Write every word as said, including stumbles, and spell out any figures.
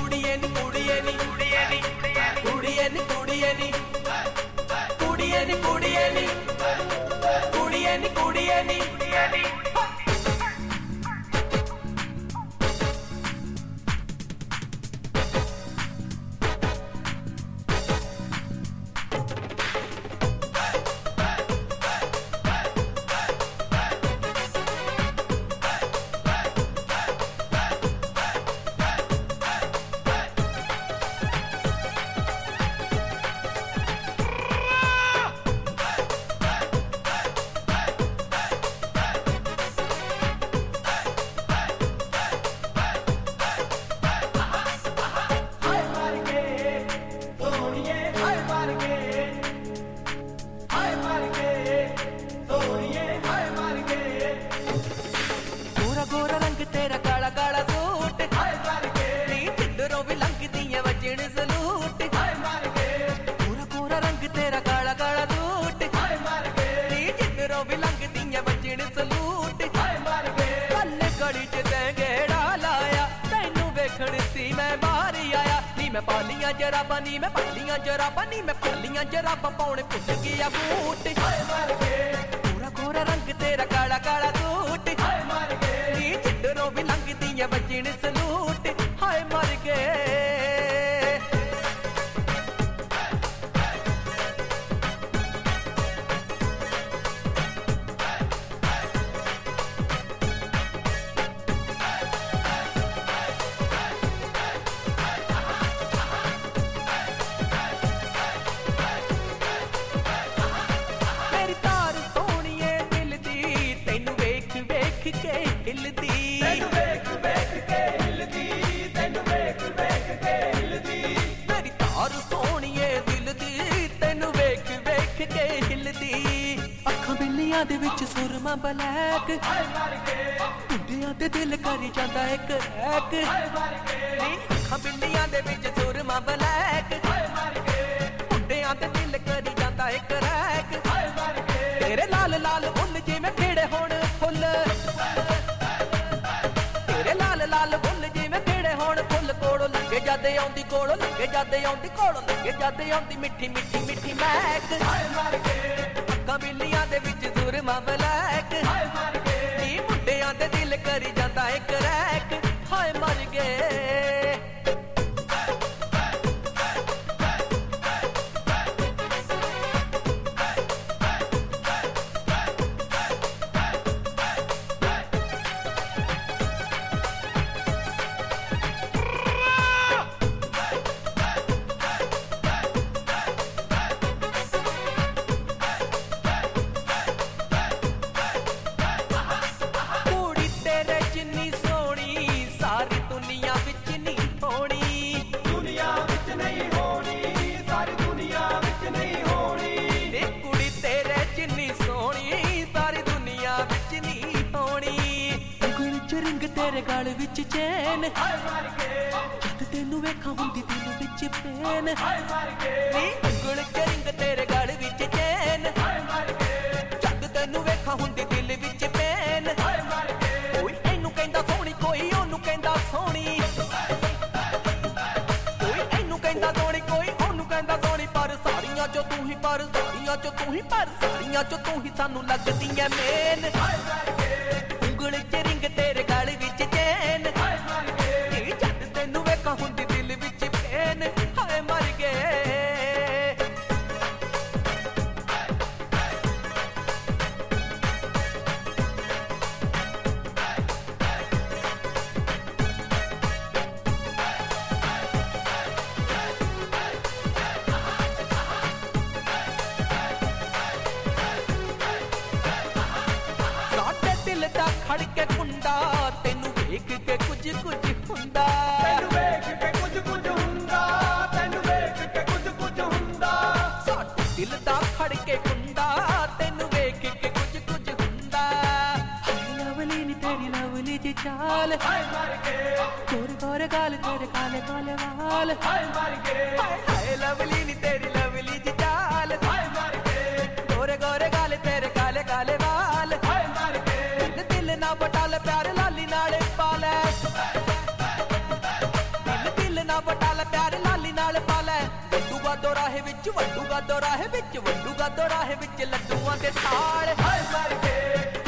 ਕੁੜੀਏ ਨੀ ਕੁੜੀਏ ਨੀ ਕੁੜੀਏ ਨੀ ਕੁੜੀਏ ਨੀ ਕੁੜੀਏ ਨੀ ਕੁੜੀਏ ਨੀ ਕੁੜੀਏ ਨੀ ਕੁੜੀਏ ਨੀ ਕੁੜੀਏ ਨੀ गोरा रंग तेरा काला काला सूट नी जिधरों भी लंघदी है वजन सलूट गोरा गोरा रंग तेरा काला काला सूट नी जिधरों भी लंघदी है वजन सलूट कल गली च तैं गेड़ा लाया तैनू वेखण सी मैं बाहर आया नी मैं पालियां जराबां नी मैं पालियां जराबां नी मैं पालियां जराबां पाउणे भुल गया बूट गोरा गोरा रंग तेरा काला काला सूट जिधरों भी लंघदी है वजन सलूट हाय मर गए मेरी तार सोहणीए दिल दी तैनू वेख वेख के हिलदी मेरी तार सोहणीए दिल दी तैनू वेख वेख के हिलदी अखां बिल्लियां दे विच सुरमा ब्लैक टुंडियां ते दिल करी जांदा इक रैक अखां बिल्लियां दे विच सुरमा ब्लैक टुंडियां ते दिल करी जांदा इक रैक तेरे लाल लाल फुल जिवें खिड़े होण फुल तेरे लाल लाल फुल जिवें खिड़े होण फुल कोड़ों लंघे जादे आउंदी कोड़ों लंघे जादे आउंदी कोड़ों लंघे जादे आउंदी मिठी मिठी मिठी महक अखां बिल्लियां दे विच सुरमा ब्लैक नी मुंडियां ते दिल करी जांदा इक रैक हाय मर गए तेरे गल विच चैन जद तेनू वेखां हुंदी दिल विच पैन नी उंगल च रिंग तेरे गल विच चैन जद तेनू वेखां हुंदी दिल विच पैन कोई एनू कहंदा सोहणी कोई ओनू कहंदा सोहणी कोई एनू कहंदा सोहणी कोई ओनू कहंदा सोहणी पर सारियां चो तू ही पर सारियां चो तू ही पर सारियां चो तू ही सानू लगदी ऐ मेन उंगल च रिंग तेरे गल विच चैन जद तेनू वेखां हुंदी दिल विच पैन हाय मर गए साडे दिल दा खड़के कुंडा तेनू वेख के कुछ कुछ हुंदा तेनू वेख के कुछ कुछ हुंदा तेनू वेख के कुछ कुछ हुंदा साडे दिल दा खड़के कुंडा तेनू वेख के कुछ कुछ हुंदा लवली नी तेरी लवली जी चाल हाय मर गए गोरे गोरे गाल तेरे काले काले वाल हाय मर गए हाय लवली नी तेरी लवली जी चाल हाय मर गए गोरे गोरे गाल तेरे काले काले वाल हाय मर गए दिल दिल ना बटाल प्यार लाली नाले पाले दिल दिल ना ਨਾਲ ਪਾ ਲੈ ਵੱਡੂਗਾ ਦੋਰਾਹੇ ਵਿੱਚ ਵੱਡੂਗਾ ਦੋਰਾਹੇ ਵਿੱਚ ਵੱਡੂਗਾ ਦੋਰਾਹੇ ਵਿੱਚ ਲੱਡੂਆਂ ਦੇ ਥਾਲ ਹਾਏ ਮਾਰ ਕੇ